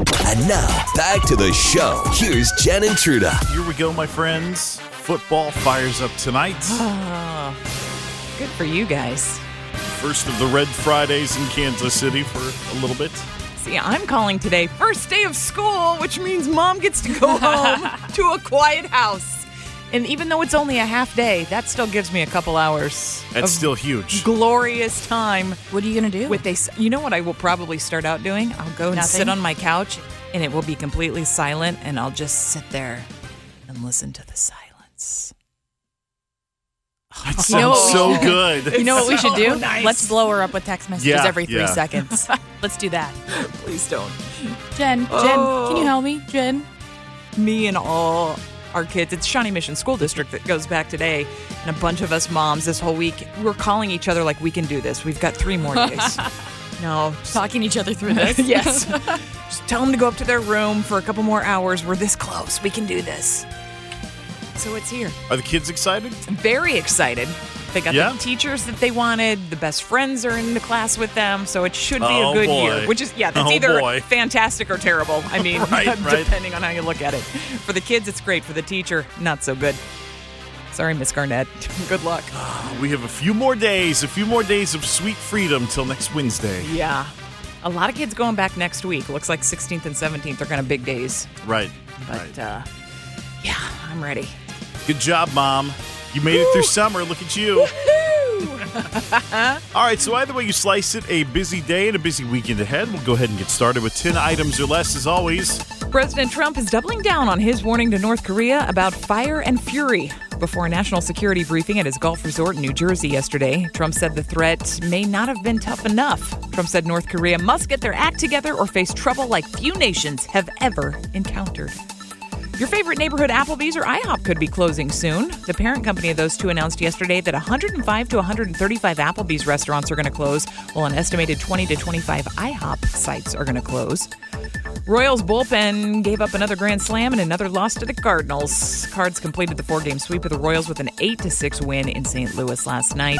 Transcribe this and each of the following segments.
And now, back to the show. Here's Jen and Truda. Here we go, my friends. Football fires up tonight. Good for you guys. First of the Red Fridays in Kansas City for a little bit. See, I'm calling today first day of school, which means Mom gets to go home to a quiet house. And even though it's only a half day, that still gives me a couple hours. That's still huge. Glorious time. What are you going to do? You know what I will probably start out doing? I'll go and sit on my couch, and it will be completely silent, and I'll just sit there and listen to the silence. That sounds so good. You know what we should do? Nice. Let's blow her up with text messages every 3 seconds. Let's do that. Please don't. Jen, can you help me? Jen? Me and all our kids. It's Shawnee Mission School District that goes back today, and a bunch of us moms this whole week, we're calling each other like we can do this. We've got 3 more days. No. Talking each other through this? Yes. Just tell them to go up to their room for a couple more hours. We're this close. We can do this. So it's here. Are the kids excited? Very excited. They got the teachers that they wanted. The best friends are in the class with them. So it should be a good year. Which is, that's either fantastic or terrible. I mean, depending on how you look at it. For the kids, it's great. For the teacher, not so good. Sorry, Miss Garnett. Good luck. We have a few more days of sweet freedom till next Wednesday. Yeah. A lot of kids going back next week. Looks like 16th and 17th are kind of big days. Right. But, yeah, I'm ready. Good job, Mom. You made it through summer. Look at you. All right, so either way you slice it, a busy day and a busy weekend ahead. We'll go ahead and get started with 10 items or less, as always. President Trump is doubling down on his warning to North Korea about fire and fury. Before a national security briefing at his golf resort in New Jersey yesterday, Trump said the threat may not have been tough enough. Trump said North Korea must get their act together or face trouble like few nations have ever encountered. Your favorite neighborhood Applebee's or IHOP could be closing soon. The parent company of those two announced yesterday that 105 to 135 Applebee's restaurants are going to close, while an estimated 20 to 25 IHOP sites are going to close. Royals bullpen gave up another grand slam and another loss to the Cardinals. Cards completed the 4-game sweep of the Royals with an 8-6 win in St. Louis last night.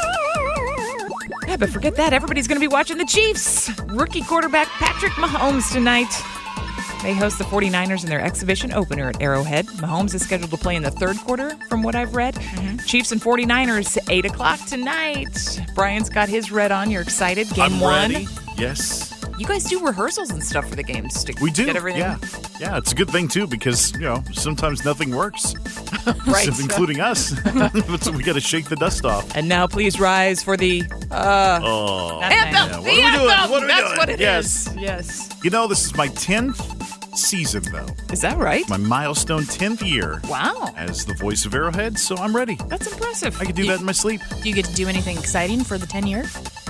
Yeah, but forget that. Everybody's going to be watching the Chiefs. Rookie quarterback Patrick Mahomes tonight. They host the 49ers in their exhibition opener at Arrowhead. Mahomes is scheduled to play in the third quarter, from what I've read. Chiefs and 49ers, 8 o'clock tonight. Brian's got his red on. You're excited? Game I'm 1. ready. Yes. You guys do rehearsals and stuff for the games. We do. Get everything. Yeah, it's a good thing, too, because, sometimes nothing works. Right. Including us. So we got to shake the dust off. And now please rise for the anthem. Yeah. What are we doing? That's what it is. Yes. This is my 10th season, though. Is that right? My milestone 10th year. Wow. As the voice of Arrowhead, so I'm ready. That's impressive. I could do that in my sleep. Do you get to do anything exciting for the 10 year?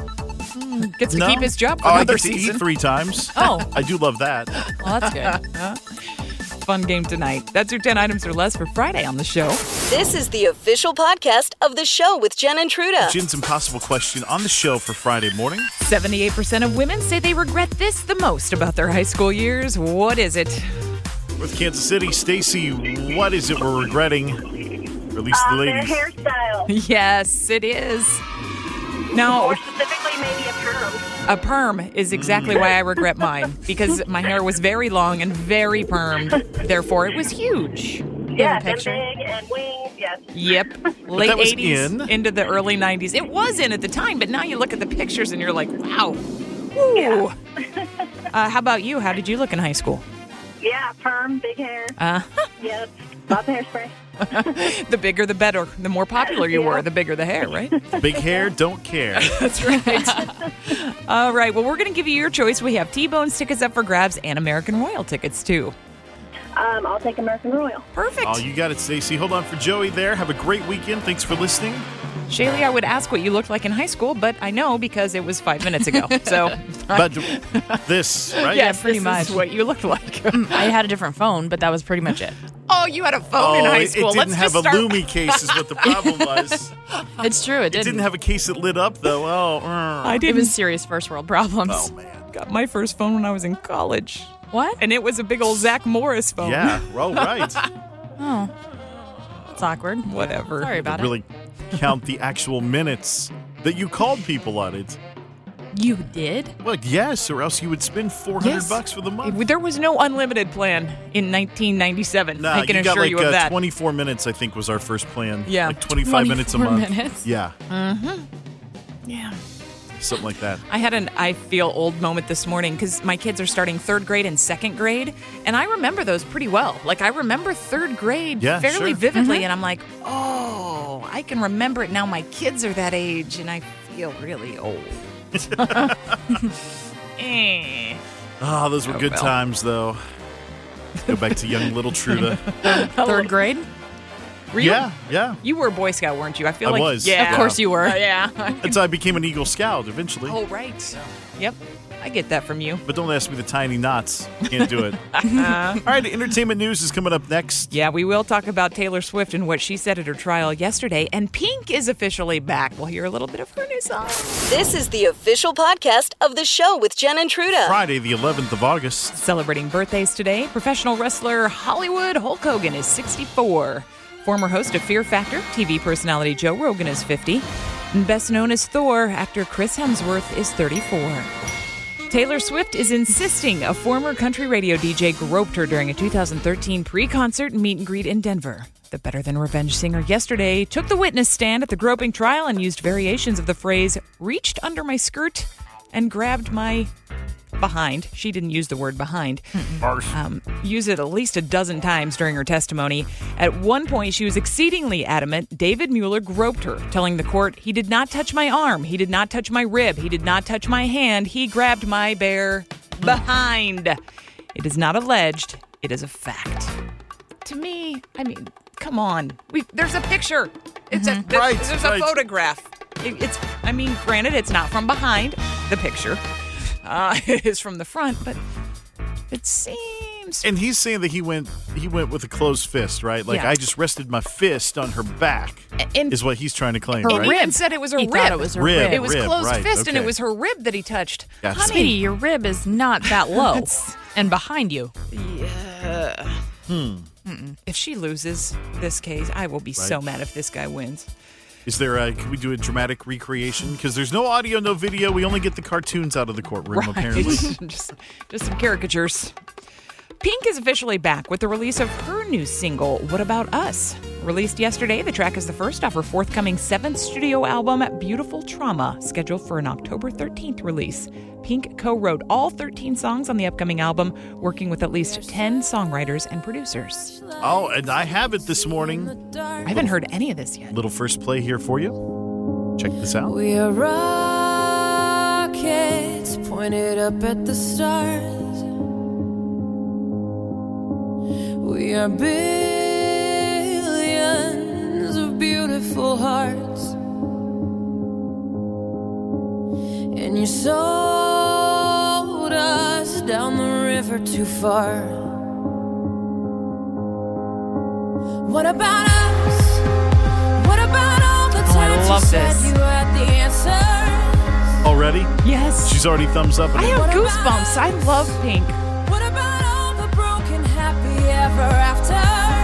Gets to keep his job for I another get to season. eat 3 times. Oh. I do love that. Well, that's good. Fun game tonight. That's your 10 items or less for Friday on the show. This is the official podcast of the show with Jen and Truda. Jen's impossible question on the show for Friday morning. 78% of women say they regret this the most about their high school years. What is it? With Kansas City, Stacy, what is it we're regretting? Or at least the ladies. Their hairstyle. Yes, it is. Now, More specifically, maybe a perm. a perm is exactly why I regret mine, because my hair was very long and very permed. Therefore, it was huge. Yes, and picture? big and wings, yes. Yep. Late that was 80s in. into the early 90s. It was in at the time, but now you look at the pictures and you're like, wow. Ooh. How about you? How did you look in high school? Yeah, perm, big hair. Yes, lots of hairspray. The bigger the better. The more popular you were, the bigger the hair, right? Big hair, don't care. That's right. All right. Well, we're going to give you your choice. We have T-Bones tickets up for grabs and American Royal tickets, too. I'll take American Royal. Perfect. Oh, you got it, Stacy. Hold on for Joey there. Have a great weekend. Thanks for listening. Shaylee, I would ask what you looked like in high school, but I know because it was 5 minutes ago. So, But this, right? yes, pretty this much. is what you looked like. I had a different phone, but that was pretty much it. Oh, you had a phone in high school. It didn't have a Lumi case is what the problem was. It's true. It didn't have a case that lit up, though. I It didn't. was serious first world problems. Oh, man. Got my first phone when I was in college. What? And it was a big old Zach Morris phone. Yeah, well, right. Oh. It's awkward. Whatever. Sorry about it. Really count the actual minutes that you called people on it. You did? Well, yes, or else you would spend $400 for the month. There was no unlimited plan in 1997. Nah, I can assure you of that. 24 minutes, I think, was our first plan. Yeah. Like 25 minutes a month. Minutes? Yeah. Mm-hmm. Yeah. Something like that. I had an I feel old moment this morning because my kids are starting 3rd grade and 2nd grade, and I remember those pretty well. Like, I remember 3rd grade fairly vividly, and I'm like, oh, I can remember it now. My kids are that age, and I feel really old. Oh, those were good times, though. Go back to young little Truda. 3rd grade? Were you? Yeah. You were a Boy Scout, weren't you? I feel I like was. Yeah, of course you were. Yeah. That's how I became an Eagle Scout eventually. Oh, right. Yep. I get that from you. But don't ask me the tiny knots. Can't do it. All right, entertainment news is coming up next. Yeah, we will talk about Taylor Swift and what she said at her trial yesterday. And Pink is officially back. We'll hear a little bit of her new song. This is the official podcast of the show with Jen and Truda. Friday, the 11th of August. Celebrating birthdays today, professional wrestler Hollywood Hulk Hogan is 64. Former host of Fear Factor, TV personality Joe Rogan is 50. And best known as Thor, actor Chris Hemsworth is 34. Taylor Swift is insisting a former country radio DJ groped her during a 2013 pre-concert meet and greet in Denver. The Better Than Revenge singer yesterday took the witness stand at the groping trial and used variations of the phrase, reached under my skirt and grabbed my behind. She didn't use the word behind. Use it at least a dozen times during her testimony. At one point, she was exceedingly adamant David Mueller groped her, telling the court, he did not touch my arm, he did not touch my rib, he did not touch my hand, he grabbed my bare behind. It is not alleged, it is a fact. To me, I mean, come on. There's a picture. There's a photograph. Granted, it's not from behind the picture. It is from the front, but it seems. And he's saying that he went with a closed fist, right? Like, I just rested my fist on her back, is what he's trying to claim, right? He even said it was her rib. Thought it was her rib. It was closed right, fist, okay. and it was her rib that he touched. Gotcha. Honey, Sweetie, your rib is not that low and behind you. Yeah. If she loses this case, I will be so mad if this guy wins. Is there can we do a dramatic recreation? Because there's no audio, no video. We only get the cartoons out of the courtroom, apparently. just some caricatures. Pink is officially back with the release of her new single, What About Us? Released yesterday, the track is the first off her forthcoming 7th studio album, Beautiful Trauma, scheduled for an October 13th release. Pink co-wrote all 13 songs on the upcoming album, working with at least 10 songwriters and producers. Oh, and I have it this morning. I haven't heard any of this yet. Little first play here for you. Check this out. We are rockets pointed up at the stars. We are billions of beautiful hearts. And you sold us down the river too far. What about us? What about all the times you said you had the answers? Already? Yes. She's already thumbs up. I have goosebumps. I love Pink. What about all the broken happy ever after?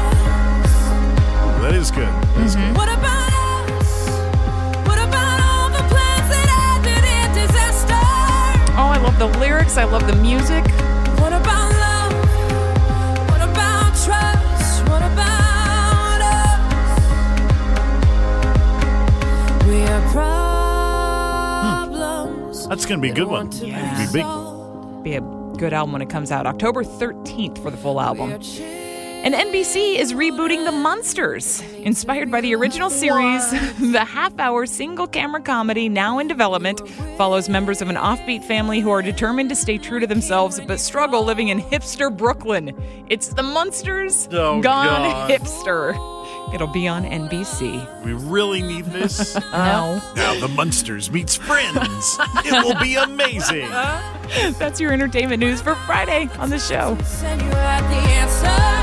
That is good. That is good. What about us? What about all the plans that ended in disaster? Oh, I love the lyrics. I love the music. What about love? What about trust? What about us? We are problems. That's going to be a good one. Yeah. It'll be big. Be a good album when it comes out. October 13th for the full album. And NBC is rebooting The Munsters. Inspired by the original series, the half-hour single-camera comedy now in development follows members of an offbeat family who are determined to stay true to themselves but struggle living in hipster Brooklyn. It's The Munsters Oh, gone God. hipster. It'll be on NBC. We really need this. No. Now the Munsters meets Friends. It will be amazing. That's your entertainment news for Friday on the show. Said you had the answer.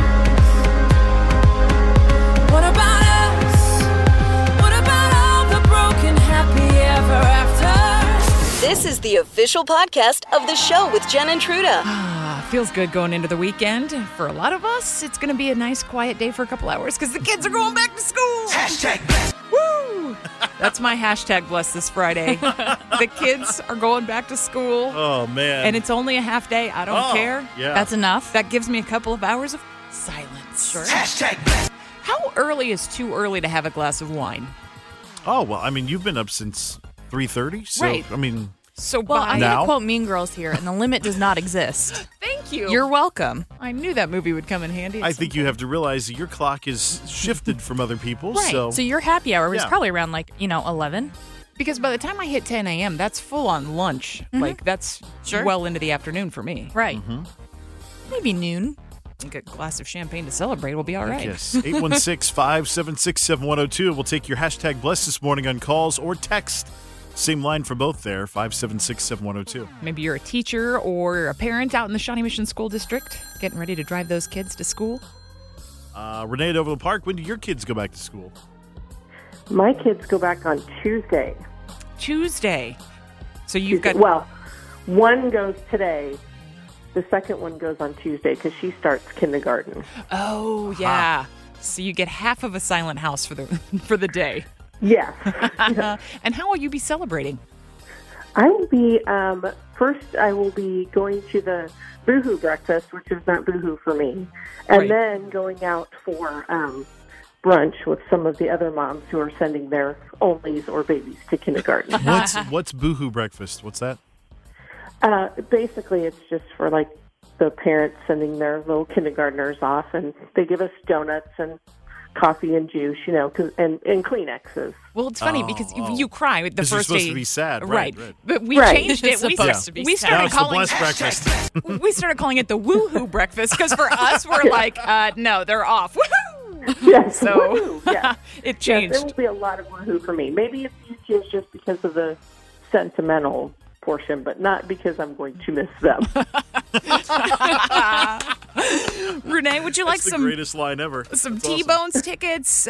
What about us? What about all the broken happy ever after? This is the official podcast of the show with Jen and Truda. Feels good going into the weekend. For a lot of us, it's going to be a nice, quiet day for a couple hours because the kids are going back to school. #. Woo! That's my hashtag bless this Friday. The kids are going back to school. Oh, man. And it's only a half day. I don't care. Yeah. That's enough. That gives me a couple of hours of silence. Sure. How early is too early to have a glass of wine? Oh, well, I mean, you've been up since 3:30. So, Right. I mean, So Well, I'm going Now? to quote Mean Girls here, and the limit does not exist. thank you. You're welcome. I knew that movie would come in handy. at I some think you have to realize that your clock is shifted from other people's. Right. So, So your happy hour was Yeah. probably around 11. Because by the time I hit 10 a.m., that's full on lunch. Like, that's Sure. well into the afternoon for me. Right. Maybe noon. I think a glass of champagne to celebrate will be all right. yes, 816-576-7102. We'll take your hashtag blessed this morning on calls or text. Same line for both there, 576-7102. Maybe you're a teacher or a parent out in the Shawnee Mission School District getting ready to drive those kids to school. Renee at Overland Park, when do your kids go back to school? My kids go back on Tuesday. Tuesday. So you've got... Well, one goes today. The second one goes on Tuesday because she starts kindergarten. Oh, yeah. So you get half of a silent house for the day. Yes. And how will you be celebrating? I will be, first I will be going to the Boohoo breakfast, which is not Boohoo for me, and Right. then going out for brunch with some of the other moms who are sending their onlys or babies to kindergarten. What's Boohoo breakfast? What's that? Basically, it's just for like the parents sending their little kindergartners off, and they give us donuts and coffee and juice, and Kleenexes. Well, it's funny because you cry the 'Cause you're first supposed day. to be sad, right? right. But we Right. changed it. It's We supposed to be we sad. Now started it's the calling blessed breakfast. we started calling it the woohoo breakfast because for us we're like, no, they're off. Woohoo! Yes, So woohoo, yes. it Yes, changed. there will be a lot of woohoo for me. Maybe a few kids just because of the sentimental portion, but not because I'm going to miss them. Renee, would you like That's the some greatest line ever. some That's awesome. T-Bones tickets,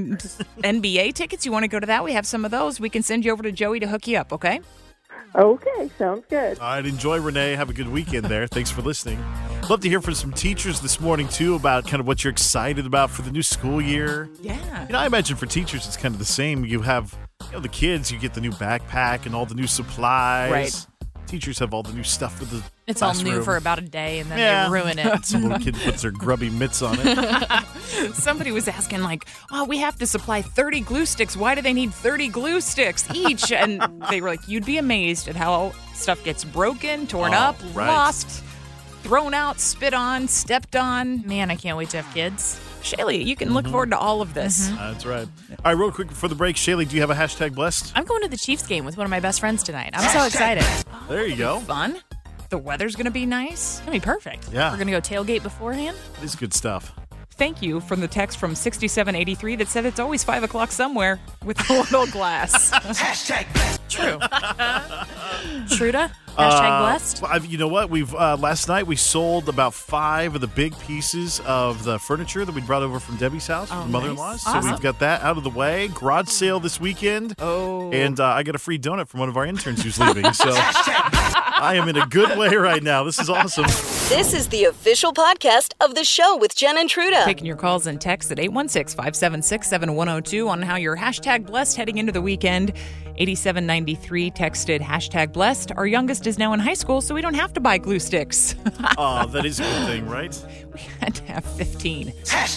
NBA tickets? You want to go to that? We have some of those. We can send you over to Joey to hook you up, okay? Okay, sounds good. All right, enjoy, Renee. Have a good weekend there. Thanks for listening. Love to hear from some teachers this morning, too, about kind of what you're excited about for the new school year. Yeah. I imagine for teachers it's kind of the same. You have the kids, you get the new backpack and all the new supplies. Right. Teachers have all the new stuff for the It's all new classroom. for about a day, and then Yeah. they ruin it. Some little kid puts their grubby mitts on it. Somebody was asking, like, oh, we have to supply 30 glue sticks. Why do they need 30 glue sticks each? And they were like, you'd be amazed at how stuff gets broken, torn up, right. lost, thrown out, spit on, stepped on. Man, I can't wait to have kids. Shaylee, you can look forward to all of this. That's right. All right, real quick before the break, Shaylee, do you have a hashtag blessed? I'm going to the Chiefs game with one of my best friends tonight. I'm so excited. It's There you go. Fun. The weather's going to be nice. going to be perfect. Yeah. We're going to go tailgate beforehand. This is good stuff. Thank you from the text from 6783 that said it's always 5 o'clock somewhere with a little glass. True. Truda, hashtag blessed. Well, you know what? We've last night we sold about 5 of the big pieces of the furniture that we brought over from Debbie's house, from mother-in-law's. nice. So we've got that out of the way. Garage sale this weekend. Oh. And I got a free donut from one of our interns who's leaving. So I am in a good way right now. This is awesome. This is the official podcast of the show with Jen and Truda. Taking your calls and texts at 816-576-7102 on how you're hashtag blessed heading into the weekend. 8793 texted hashtag blessed. Our youngest is now in high school, so we don't have to buy glue sticks. Oh, that is a good thing, right? We had to have 15.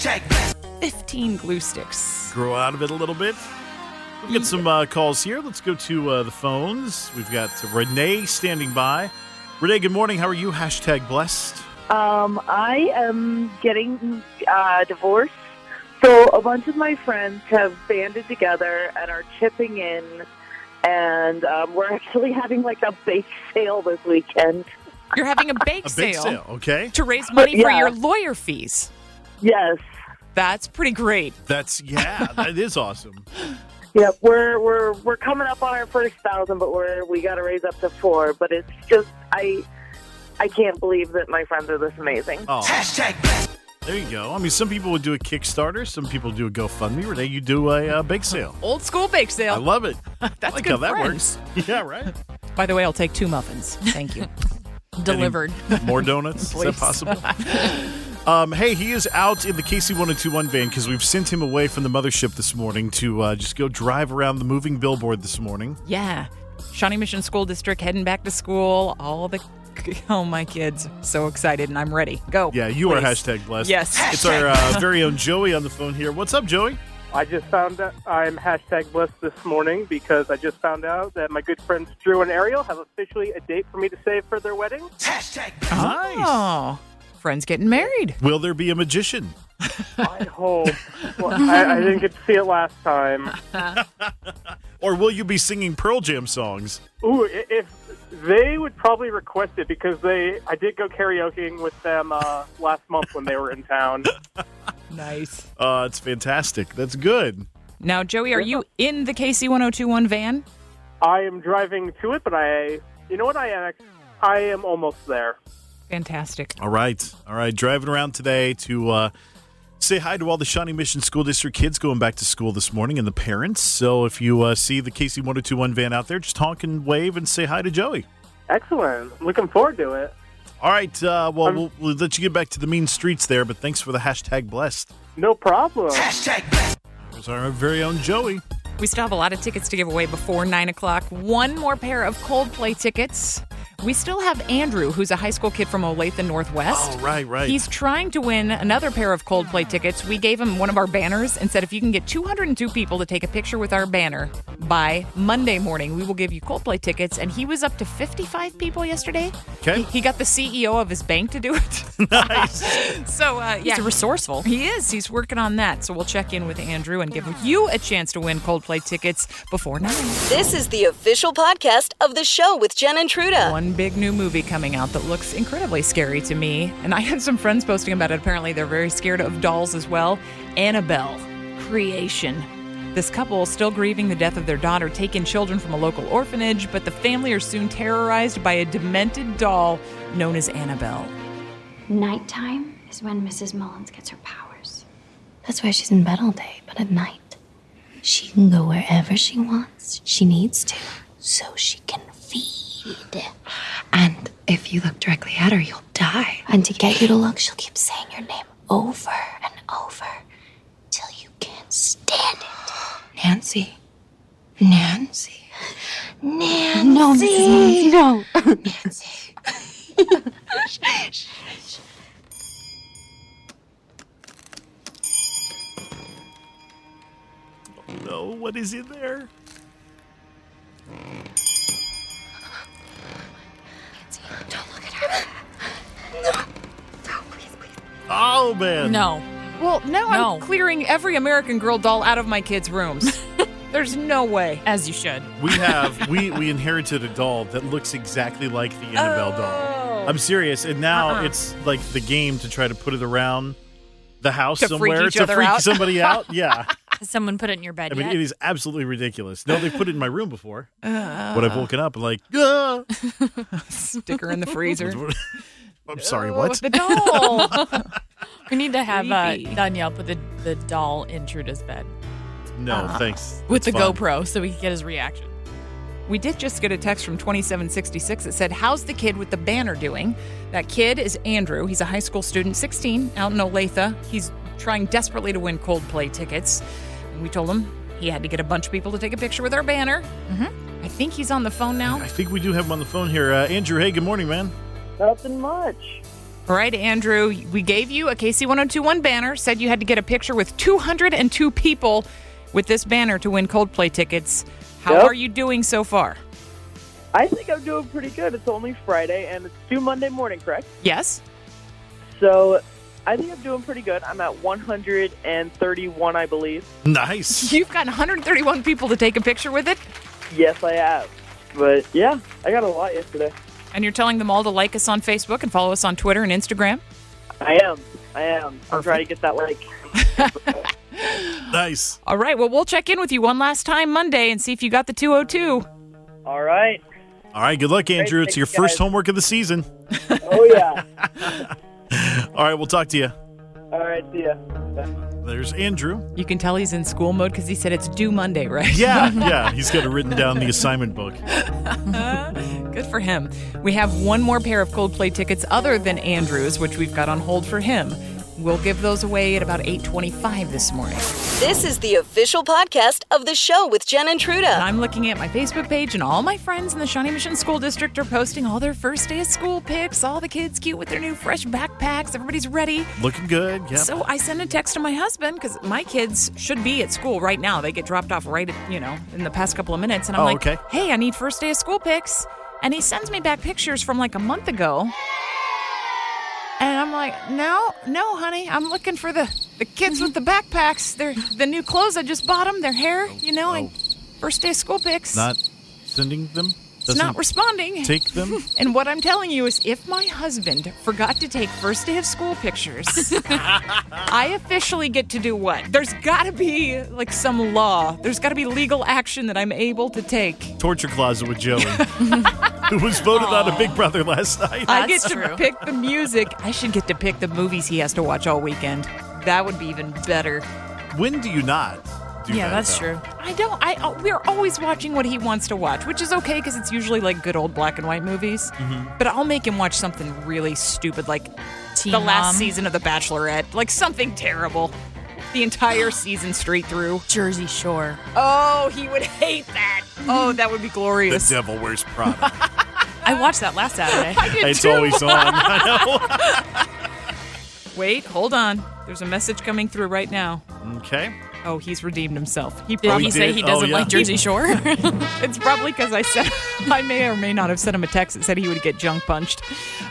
15 glue sticks. Grow out of it a little bit. We've got some calls here. Let's go to the phones. We've got Renee standing by. Renee, good morning. How are you? Hashtag blessed. I am getting divorced, so a bunch of my friends have banded together and are chipping in, and we're actually having like a bake sale this weekend. You're having a bake A sale. big sale, okay? To raise money for Yeah. your lawyer fees. Yes. That's pretty great. That is awesome. Yep, we're coming up on our first 1,000, but we got to raise up to 4. But it's just I can't believe that my friends are this amazing. Oh. There you go. I mean, some people would do a Kickstarter. Some people do a GoFundMe. Renee, you do a bake sale. Old school bake sale. I love it. That's I like good how that friends. works. Yeah, right. By the way, I'll take 2 muffins. Thank you. Delivered. More donuts? Is that Please. possible? Hey, he is out in the KC-1021 van because we've sent him away from the mothership this morning to just go drive around the moving billboard this morning. Yeah. Shawnee Mission School District heading back to school. Oh, my kids. So excited, and I'm ready. Go. Yeah, you please. are hashtag blessed. Yes. It's our very own Joey on the phone here. What's up, Joey? I just found out I'm hashtag blessed this morning because I just found out that my good friends Drew and Ariel have officially a date for me to save for their wedding. Nice. Oh, friends getting married. Will there be a magician? I hope. Well, I didn't get to see it last time. Or will you be singing Pearl Jam songs? Ooh, if they would probably request it because I did go karaokeing with them last month when they were in town. Nice. It's fantastic. That's good. Now, Joey, are you in the KC-1021 van? I am driving to it, but you know what? I am almost there. Fantastic. All right. Driving around today to say hi to all the Shawnee Mission School District kids going back to school this morning and the parents. So if you see the KC-1021 van out there, just honk and wave and say hi to Joey. Excellent. Looking forward to it. All right. We'll let you get back to the mean streets there, but thanks for the hashtag blessed. No problem. Hashtag blessed. There's our very own Joey. We still have a lot of tickets to give away before 9 o'clock. One more pair of Coldplay tickets. We still have Andrew, who's a high school kid from Olathe Northwest. Oh, right. He's trying to win another pair of Coldplay tickets. We gave him one of our banners and said if you can get 202 people to take a picture with our banner by Monday morning, we will give you Coldplay tickets. And he was up to 55 people yesterday. Okay. He got the CEO of his bank to do it. Nice. So, He's resourceful. He is. He's working on that. So we'll check in with Andrew and give you a chance to win Coldplay tickets before 9. This is the official podcast of the show with Jen and Truda. One big new movie coming out that looks incredibly scary to me. And I had some friends posting about it. Apparently, they're very scared of dolls as well. Annabelle, Creation. This couple, still grieving the death of their daughter, take in children from a local orphanage, but the family are soon terrorized by a demented doll known as Annabelle. Nighttime is when Mrs. Mullins gets her powers. That's why she's in bed all day, but at night, she can go wherever she wants, she needs to, so she can feed. And if you look directly at her, you'll die. And to get you to look, she'll keep saying your name over and over till you can't stand it. Nancy. Nancy. Nancy. No, Mrs. Mullins, no. Nancy. Oh, no. What is in there? Don't look at her. No, please. Oh, man. No. Well, now I'm clearing every American Girl doll out of my kids' rooms. There's no way. As you should. We inherited a doll that looks exactly like the Annabelle doll. I'm serious. And now it's like the game to try to put it around the house to somewhere to freak somebody out. Yeah. Has someone put it in your bed yet? It is absolutely ridiculous. No, they put it in my room before. When I've woken up, I'm like, ah. Stick her in the freezer. I'm sorry, what? The doll. We need to have Danielle put the doll in Truda's bed. No, thanks. With That's the fun. GoPro so we can get his reaction. We did just get a text from 2766 that said, how's the kid with the banner doing? That kid is Andrew. He's a high school student, 16, out in Olathe. He's trying desperately to win Coldplay tickets. And we told him he had to get a bunch of people to take a picture with our banner. Mm-hmm. I think he's on the phone now. I think we do have him on the phone here. Andrew, hey, good morning, man. Nothing much. All right, Andrew, we gave you a KC-1021 banner, said you had to get a picture with 202 people with this banner to win Coldplay tickets. How are you doing so far? I think I'm doing pretty good. It's only Friday, and it's due Monday morning, correct? Yes. So I think I'm doing pretty good. I'm at 131, I believe. Nice. You've got 131 people to take a picture with it? Yes, I have. But, yeah, I got a lot yesterday. And you're telling them all to like us on Facebook and follow us on Twitter and Instagram? I am. I'm trying to get that like. Nice. All right. Well, we'll check in with you one last time Monday and see if you got the 202. All right. All right. Good luck, Andrew. Great, it's your guys. first homework of the season. Oh, yeah. All right. We'll talk to you. All right. See ya. There's Andrew. You can tell he's in school mode because he said it's due Monday, right? Yeah. He's got it written down in the assignment book. Good for him. We have one more pair of Coldplay tickets other than Andrew's, which we've got on hold for him. We'll give those away at about 8:25 this morning. This is the official podcast of the show with Jen and Truda. And I'm looking at my Facebook page, and all my friends in the Shawnee Mission School District are posting all their first day of school pics. All the kids cute with their new fresh backpacks. Everybody's ready. Looking good, yeah. So I sent a text to my husband because my kids should be at school right now. They get dropped off right at, in the past couple of minutes. And I'm like, okay. Hey, I need first day of school pics. And he sends me back pictures from like a month ago. And I'm like, no, honey. I'm looking for the kids with the backpacks. They're the new clothes. I just bought them. Their hair, and first day of school pics. Not sending them? It's not responding. Take them? And what I'm telling you is if my husband forgot to take first day of school pictures, I officially get to do what? There's got to be like some law. There's got to be legal action that I'm able to take. Torture closet with Joey, who was voted on a Big Brother last night. I get to pick the music. I should get to pick the movies he has to watch all weekend. That would be even better. When do you not? That's true. We're always watching what he wants to watch, which is okay because it's usually like good old black and white movies. Mm-hmm. But I'll make him watch something really stupid, like Teen the last Mom. season of The Bachelorette, like something terrible. The entire season straight through. Jersey Shore. Oh, he would hate that. Oh, that would be glorious. The Devil Wears Prada. I watched that last Saturday. I did It's too. always on. I Wait, hold on. There's a message coming through right now. know. Okay. Oh, he's redeemed himself. He Did probably he say he doesn't yeah. like Jersey Shore? It's probably because I may or may not have sent him a text that said he would get junk punched.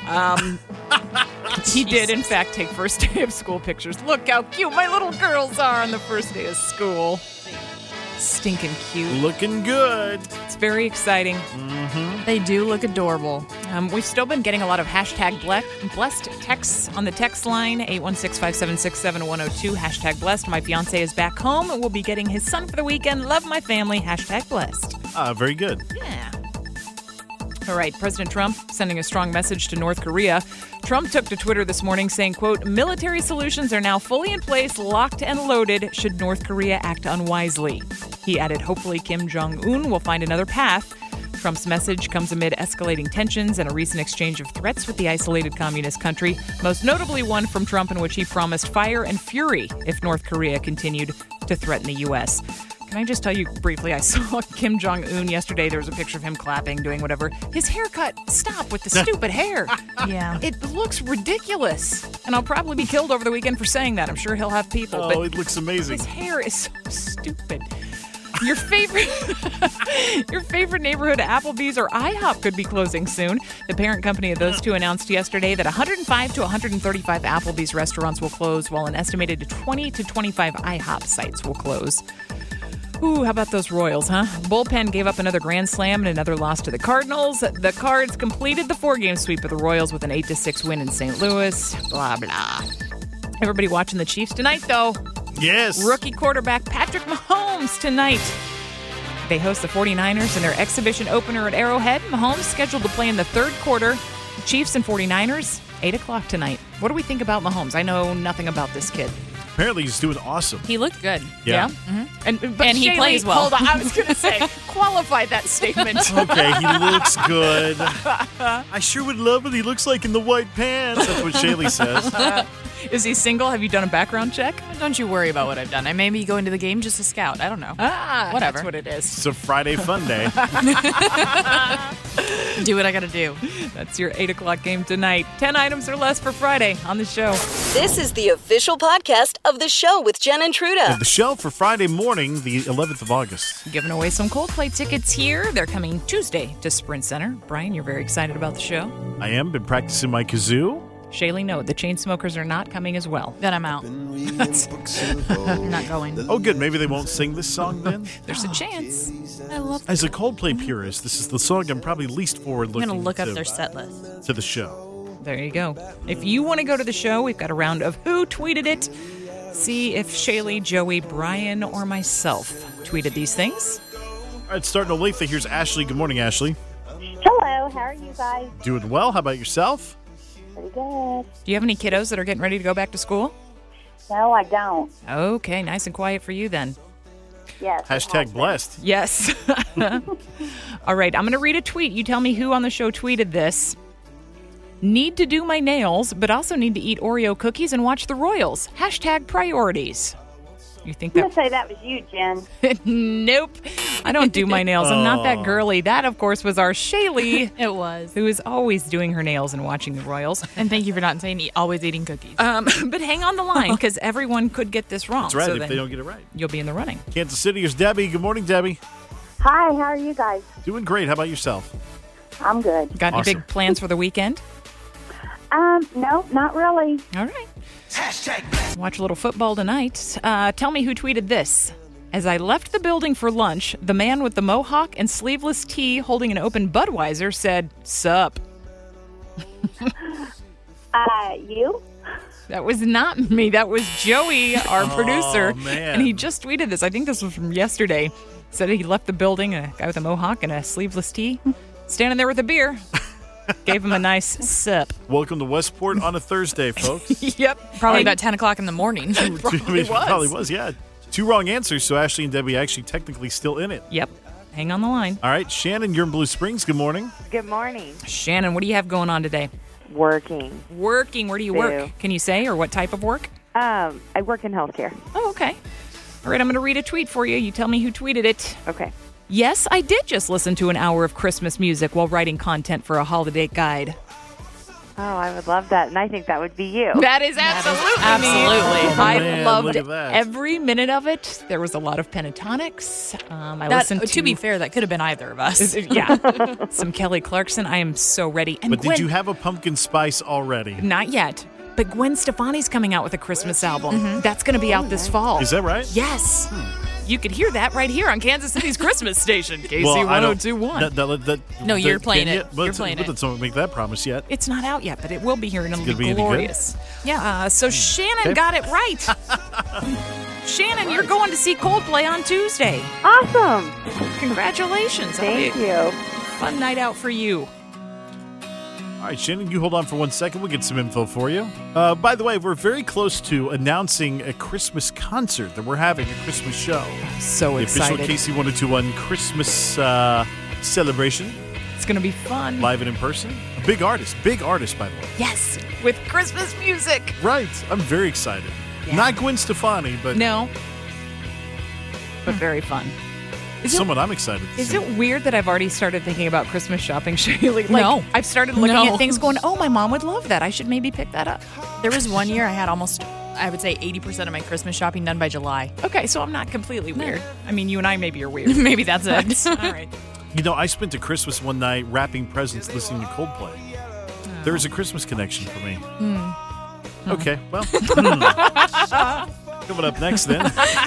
He did, in fact, take first day of school pictures. Look how cute my little girls are on the first day of school. Stinking cute. Looking good. It's very exciting. They do look adorable. We've still been getting a lot of hashtag blessed texts on the text line, 816-576-7102, hashtag blessed. My fiance is back home and we'll be getting his son for the weekend. Love my family, hashtag blessed. Very good. Yeah. All right, President Trump sending a strong message to North Korea. Trump took to Twitter this morning saying, quote, military solutions are now fully in place, locked and loaded should North Korea act unwisely. He added, hopefully Kim Jong-un will find another path. Trump's message comes amid escalating tensions and a recent exchange of threats with the isolated communist country, most notably one from Trump in which he promised fire and fury if North Korea continued to threaten the U.S. Can I just tell you briefly, I saw Kim Jong-un yesterday. There was a picture of him clapping, doing whatever. His haircut, stop with the stupid hair. Yeah. It looks ridiculous. And I'll probably be killed over the weekend for saying that. I'm sure he'll have people. Oh, but it looks amazing. his hair is so stupid. Your favorite neighborhood Applebee's or IHOP could be closing soon. The parent company of those two announced yesterday that 105 to 135 Applebee's restaurants will close, while an estimated 20 to 25 IHOP sites will close. Ooh, how about those Royals, huh? Bullpen gave up another grand slam and another loss to the Cardinals. The Cards completed the 4-game sweep of the Royals with an 8-6 win in St. Louis. Blah, blah. Everybody watching the Chiefs tonight, though. Yes. Rookie quarterback Patrick Mahomes tonight. They host the 49ers in their exhibition opener at Arrowhead. Mahomes scheduled to play in the third quarter. Chiefs and 49ers, 8 o'clock tonight. What do we think about Mahomes? I know nothing about this kid. Apparently he's doing awesome. He looked good. Yeah. And he Shaylee, plays well. Hold on, I was going to say, qualify that statement. Okay, he looks good. I sure would love what he looks like in the white pants. That's what Shaylee says. Is he single? Have you done a background check? Don't you worry about what I've done. I may be going to the game just to scout. I don't know. Whatever. That's what it is. It's a Friday fun day. Do what I got to do. That's your 8 o'clock game tonight. 10 items or less for Friday on the show. This is the official podcast of the show with Jen and Truda. The show for Friday morning, the 11th of August. Giving away some Coldplay tickets here. They're coming Tuesday to Sprint Center. Brian, you're very excited about the show. I am. Been practicing my kazoo. Shaylee, no, the Chainsmokers are not coming as well. Then I'm out. I'm not going. Oh, good. Maybe they won't sing this song then. There's a chance. I love As a Coldplay purist, this is the song I'm probably least forward I'm looking going to look up to, their set list. to the show. There you go. If you want to go to the show, we've got a round of Who Tweeted It. See if Shaylee, Joey, Brian, or myself tweeted these things. All right, starting Olathe. Here's Ashley. Good morning, Ashley. Hello, how are you guys? Doing well. How about yourself? Pretty good. Do you have any kiddos that are getting ready to go back to school? No, I don't. Okay, nice and quiet for you then. Yes. Hashtag blessed. Yes. All right, I'm going to read a tweet. You tell me who on the show tweeted this. Need to do my nails, but also need to eat Oreo cookies and watch the Royals. #priorities. You think I'm that? going to say that was you, Jen. Nope. I don't do my nails. I'm not that girly. That, of course, was our Shaylee. It was. Who is always doing her nails and watching the Royals. And thank you for not saying always eating cookies. But hang on the line, because everyone could get this wrong. That's right, so if then they don't get it right. You'll be in the running. Kansas City, here's Debbie. Good morning, Debbie. Hi, how are you guys? Doing great. How about yourself? I'm good. Got any Awesome. big plans for the weekend? No, not really. All right. Watch a little football tonight. Tell me who tweeted this. As I left the building for lunch, the man with the mohawk and sleeveless tee holding an open Budweiser said, "Sup." You? That was not me. That was Joey, our producer. Man. And he just tweeted this. I think this was from yesterday. Said he left the building, a guy with a mohawk and a sleeveless tee, standing there with a beer. Gave him a nice sip. Welcome to Westport on a Thursday, folks. Yep. Probably about 10 o'clock in the morning. Probably was, yeah. 2 wrong answers, so Ashley and Debbie actually technically still in it. Yep. Hang on the line. All right, Shannon, you're in Blue Springs. Good morning. Good morning. Shannon, what do you have going on today? Working. Working. Where do you work? Can you say, or what type of work? I work in healthcare. Oh, okay. All right, I'm going to read a tweet for you. You tell me who tweeted it. Okay. Yes, I did just listen to an hour of Christmas music while writing content for a holiday guide. Oh, I would love that, and I think that would be you. That is absolutely me. Absolutely. I man, loved look at that. every minute of it. There was a lot of pentatonics. I listened to be fair, that could have been either of us. Yeah. Some Kelly Clarkson. I am so ready. And But Gwen, did you have a pumpkin spice already? Not yet. But Gwen Stefani's coming out with a Christmas album. That's going to be out this fall. Is that right? Yes. You could hear that right here on Kansas City's Christmas station, KC Well, I don't- 1021. No, you're that- playing can it. you- You're playing it. Let's not make that promise yet. It's not out yet, but it will be here, and it'll gonna be be any good? glorious. Yeah. So Shannon Okay. got it right. Shannon, you're going to see Coldplay on Tuesday. Awesome. Congratulations. Thank That'll be a you. fun night out for you. All right, Shannon, you hold on for 1 second. We'll get some info for you. By the way, we're very close to announcing a Christmas concert that we're having, a Christmas show. So The excited. official KC1021 Christmas celebration, It's going to be fun. live and in person. A big artist, by the way. Yes, with Christmas music. Right. I'm very excited. Yeah. Not Gwen Stefani, but No. But very fun. someone I'm excited to Is see. it weird that I've already started thinking about Christmas shopping, Shaylee? Like, No. I've started looking No. at things going, oh, my mom would love that. I should maybe pick that up. There was one year I had almost, I would say, 80% of my Christmas shopping done by July. Okay, so I'm not completely weird. I mean, you and I maybe are weird. Maybe that's it. All right. You know, I spent a Christmas one night wrapping presents listening to Coldplay. There is a Christmas connection for me. Okay, well. Coming up next, then.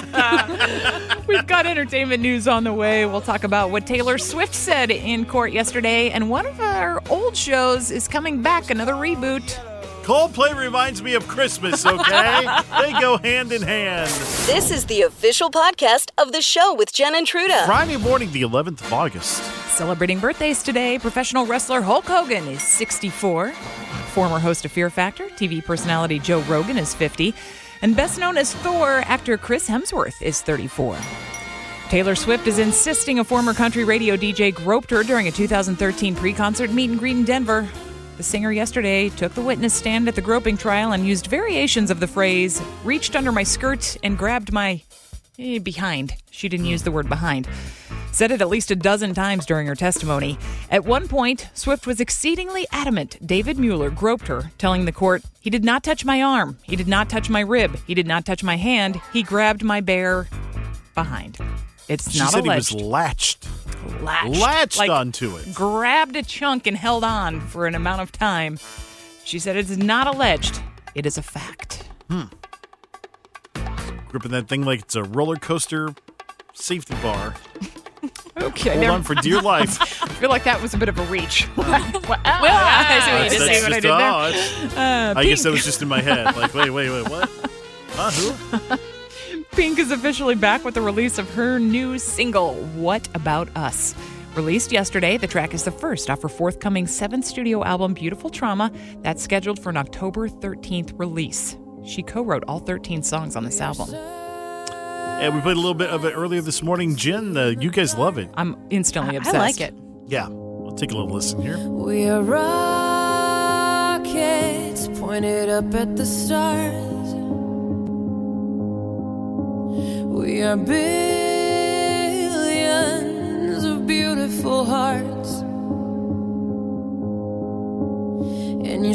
We've got entertainment news on the way. We'll talk about what Taylor Swift said in court yesterday. And one of our old shows is coming back, another reboot. Coldplay reminds me of Christmas, okay? They go hand in hand. This is the official podcast of the show with Jen and Truda. Friday morning, the 11th of August. Celebrating birthdays today, professional wrestler Hulk Hogan is 64. Former host of Fear Factor, TV personality Joe Rogan is 50. And best known as Thor, actor Chris Hemsworth is 34. Taylor Swift is insisting a former country radio DJ groped her during a 2013 pre-concert meet and greet in Denver. The singer yesterday took the witness stand at the groping trial and used variations of the phrase, reached under my skirt and grabbed my behind. She didn't use the word behind. Said it at least a dozen times during her testimony. At one point, Swift was exceedingly adamant David Mueller groped her, telling the court, he did not touch my arm, he did not touch my rib, he did not touch my hand, he grabbed my bare behind. It's She not said alleged. he was latched. Latched like, onto it. Grabbed a chunk and held on for an amount of time. She said it's not alleged. It is a fact. Gripping that thing like it's a roller coaster safety bar. Okay. Hold on for dear life. I feel like that was a bit of a reach. Well, I see what you did. See what I did there? I guess that was just in my head. Like, wait, what? Who? Pink is officially back with the release of her new single, What About Us? Released yesterday, the track is the first off her forthcoming 7th studio album, Beautiful Trauma, that's scheduled for an October 13th release. She co-wrote all 13 songs on this album. And we played a little bit of it earlier this morning. Jen, you guys love it. I'm instantly obsessed. I like it. Yeah. We'll take a little listen here. We are running pointed up at the stars. We are billions of beautiful hearts, and you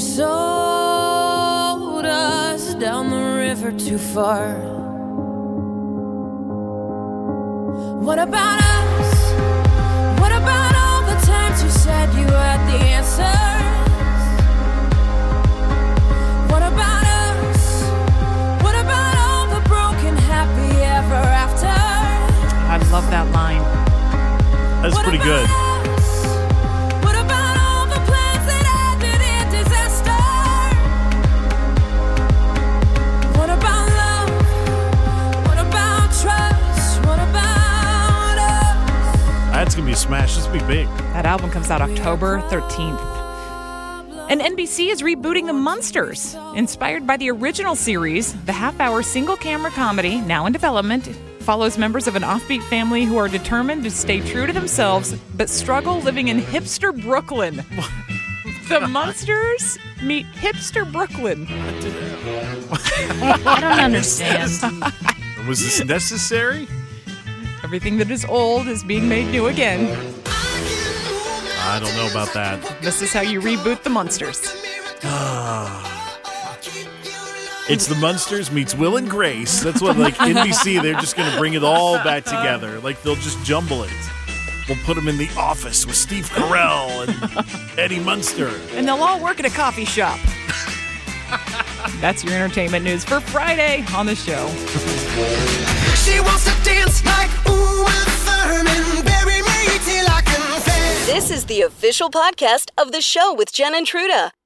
sold us down the river too far. What about us? What about all the times you said you had the answers? What about us? What about all the broken happy ever after? I love that line. That's pretty good. What about all the plans that ended in disaster? What about love? What about trust? What about us? That's going to be a smash. This will be big. That album comes out October 13th. And NBC is rebooting The Munsters. Inspired by the original series, the half-hour single-camera comedy, now in development, follows members of an offbeat family who are determined to stay true to themselves but struggle living in hipster Brooklyn. The Munsters meet hipster Brooklyn. I don't understand. Was this necessary? Everything that is old is being made new again. I don't know about that. This is how you reboot The Munsters. It's The Munsters meets Will and Grace. That's what, like, NBC, they're just going to bring it all back together. Like, they'll just jumble it. We'll put them in the office with Steve Carell and Eddie Munster. And they'll all work at a coffee shop. That's your entertainment news for Friday on the show. She wants to dance like Uma Thurman. Bury me till I confess. This is the official podcast of the show with Jen and Truda.